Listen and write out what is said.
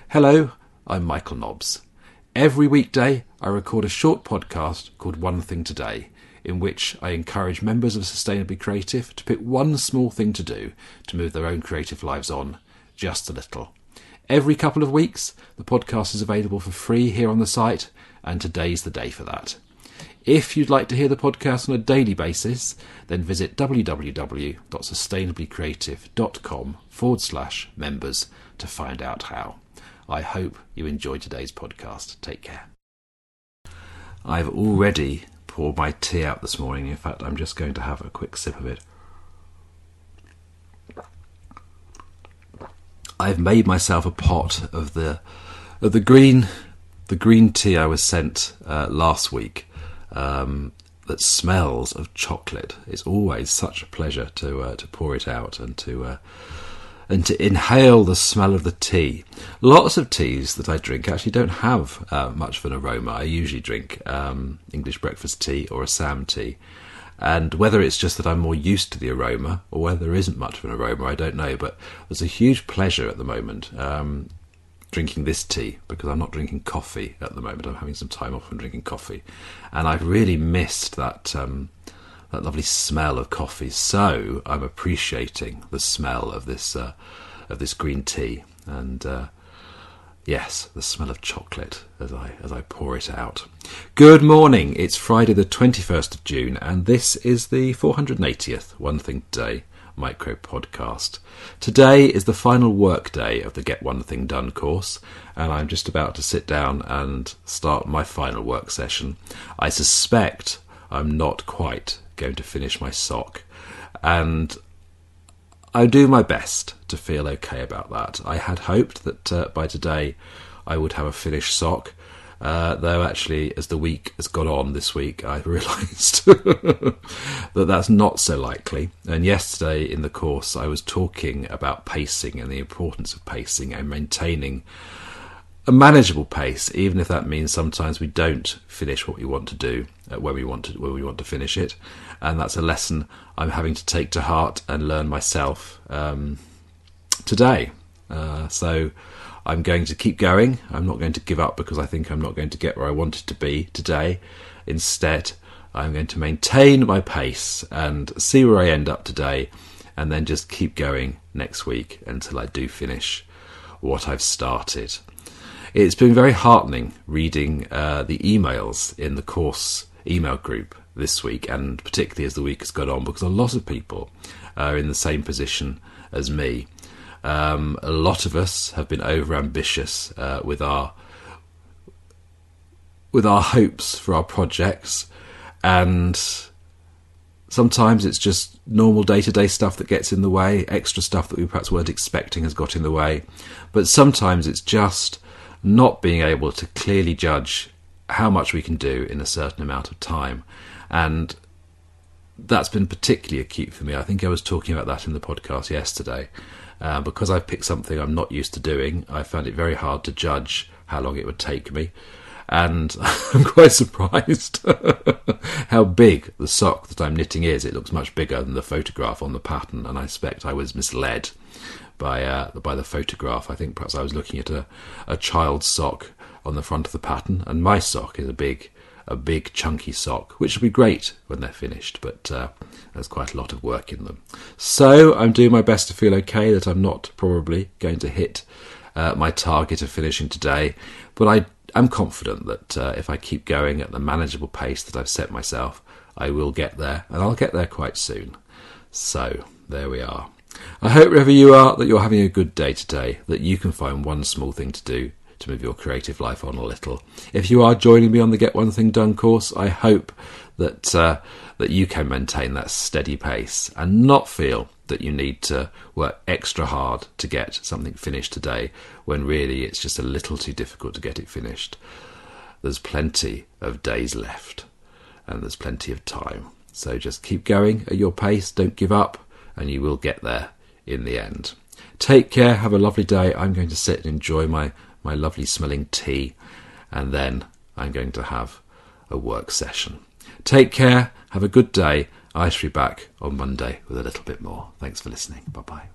Hello, I'm Michael Nobbs. Every weekday I record a short podcast called One Thing Today, in which I encourage members of Sustainably Creative to pick one small thing to do to move their own creative lives on just a little. Every couple of weeks, the podcast is available for free here on the site, and today's the day for that. If you'd like to hear the podcast on a daily basis, then visit www.sustainablycreative.com/members to find out how. I hope you enjoyed today's podcast. Take care. I've already poured my tea out this morning. In fact, I'm just going to have a quick sip of it. I've made myself a pot of the green tea I was sent last week. That smells of chocolate. It's always such a pleasure to pour it out and to inhale the smell of the tea. Lots of teas that I drink actually don't have much of an aroma. I usually drink English breakfast tea or Assam tea, and whether it's just that I'm more used to the aroma or whether there isn't much of an aroma, I don't know. But there's a huge pleasure at the moment drinking this tea, because I'm not drinking coffee at the moment. I'm having some time off from drinking coffee, and I've really missed that lovely smell of coffee. So I'm appreciating the smell of this green tea, and yes, the smell of chocolate as I pour it out. Good morning. It's Friday the 21st of June, and this is the 480th One Thing Today micro podcast. Today is the final work day of the Get One Thing Done course, and I'm just about to sit down and start my final work session. I suspect I'm not quite going to finish my sock, and I do my best to feel okay about that. I had hoped that by today I would have a finished sock, though actually as the week has gone on this week I realised that that's not so likely. And yesterday in the course I was talking about pacing and the importance of pacing and maintaining a manageable pace, even if that means sometimes we don't finish what we want to do when we want to finish it. And that's a lesson I'm having to take to heart and learn myself today. So I'm going to keep going. I'm not going to give up because I think I'm not going to get where I wanted to be today. Instead, I'm going to maintain my pace and see where I end up today, and then just keep going next week until I do finish what I've started. It's been very heartening reading the emails in the course email group this week, and particularly as the week has gone on, because a lot of people are in the same position as me. A lot of us have been over-ambitious with our hopes for our projects, and sometimes it's just normal day-to-day stuff that gets in the way. Extra stuff that we perhaps weren't expecting has got in the way. But sometimes it's just not being able to clearly judge how much we can do in a certain amount of time. And that's been particularly acute for me. I think I was talking about that in the podcast yesterday. Because I've picked something I'm not used to doing, I found it very hard to judge how long it would take me. And I'm quite surprised how big the sock that I'm knitting is. It looks much bigger than the photograph on the pattern, and I suspect I was misled by the photograph. I think perhaps I was looking at a child's sock on the front of the pattern, and my sock is a big chunky sock, which will be great when they're finished, but there's quite a lot of work in them. So I'm doing my best to feel okay that I'm not probably going to hit my target of finishing today, but I'm confident that if I keep going at the manageable pace that I've set myself, I will get there, and I'll get there quite soon. So there we are. I hope wherever you are that you're having a good day today, that you can find one small thing to do to move your creative life on a little. If you are joining me on the Get One Thing Done course, I hope that you can maintain that steady pace and not feel that you need to work extra hard to get something finished today, when really it's just a little too difficult to get it finished. There's plenty of days left, and there's plenty of time. So just keep going at your pace, don't give up, and you will get there in the end. Take care, have a lovely day. I'm going to sit and enjoy my lovely smelling tea, and then I'm going to have a work session. Take care, have a good day. I shall be back on Monday with a little bit more. Thanks for listening. Bye-bye.